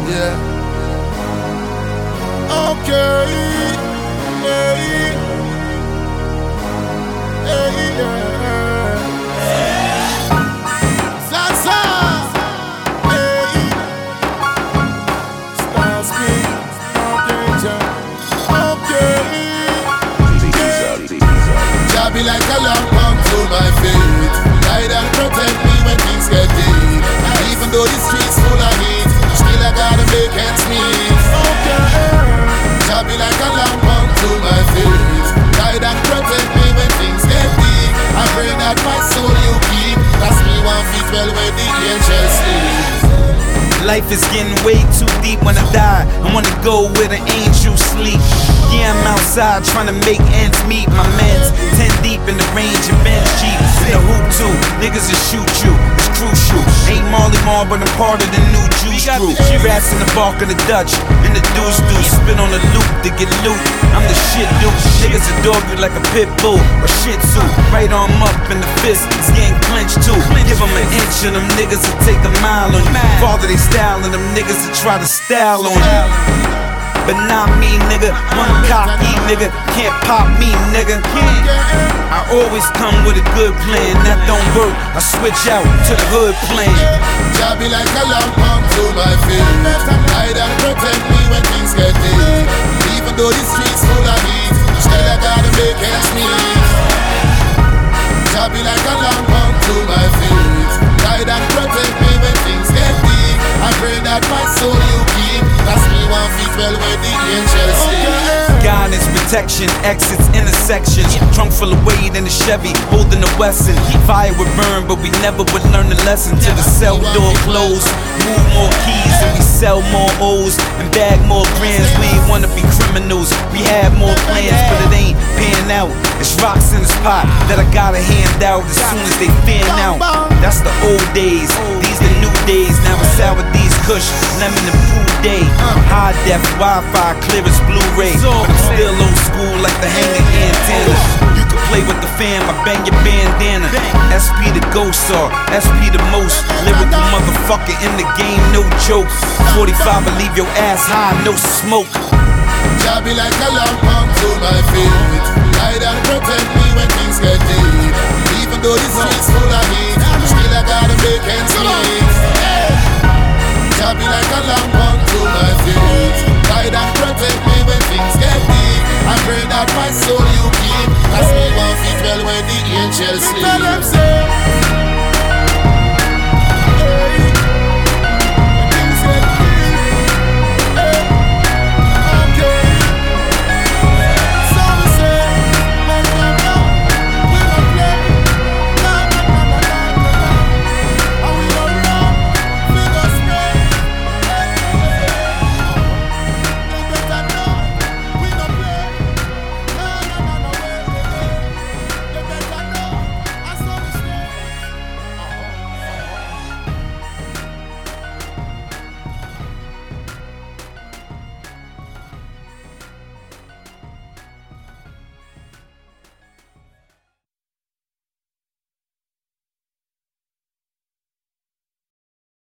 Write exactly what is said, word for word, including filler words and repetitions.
Yeah. Okay. Hey. Hey, yeah. Zaza. Hey. Stars King. Okay. Okay. Jah be like a lamp unto my feet. Guide and protect me when things get deep. And even though the streets full of heat, still I gotta make ends meet. Jah be like a lamp unto my feet. Guide and protect me when things get deep. I pray that my soul you keep. That's me one feet well where the angels sleep. Life is getting way too deep when I die. I wanna go where the angels sleep. Yeah, I'm outside trying to make ends meet. My man's ten deep in the range of bench Jeep. In the hoop too, niggas will shoot you. It's crucial. Ain't Marley Marl, but I'm part of the new juice crew. Rats in the bark of the Dutch, and the deuce do spin on the loop to get loot. I'm the shit dude. Niggas adore you like a pit bull or shih tzu. Right arm up in the fist, it's getting clenched too. Give them an inch and them niggas will take a mile on you. Father they style and them niggas will try to style on you. But not me, nigga. One cocky nigga can't pop me, nigga. I always come with a good plan. That don't work, I switch out to the hood plan. Jah be like a lamp unto my feet. Guide and protect me when things get deep. Even though the streets full of heat, still I gotta make ends meet. Jah be like a lamp unto my feet. Guide and protect me when things get deep. I pray that my soul you keep. That's me one feet well where the angels sleep. Guidance, protection, exits, intersections. Trunk full of weight in the Chevy, holding the Wesson. Fire would burn, but we never would learn the lesson. Till the cell door closed. Move more keys and we sell more O's and bag more grams. We ain't wanna be criminals. We had more plans, but it ain't panning out. It's rocks in this pot that I gotta hand out as soon as they fan out. That's the old days. These the new days. Now it's sour these Kush, lemon and food day. High def, Wi-Fi, clear as Blu-ray. But I'm still old school like the hanging antenna. You can play with the fam, I bang your bandana. S P the ghost or S P the most lyrical motherfucker in the game, no joke. forty-five will leave your ass high, no smoke. Jah be like a lamp unto my feet. Guide and protect me when things get deep. Even though the streets full of heat, still I gotta make ends meet. Jah be like a lamp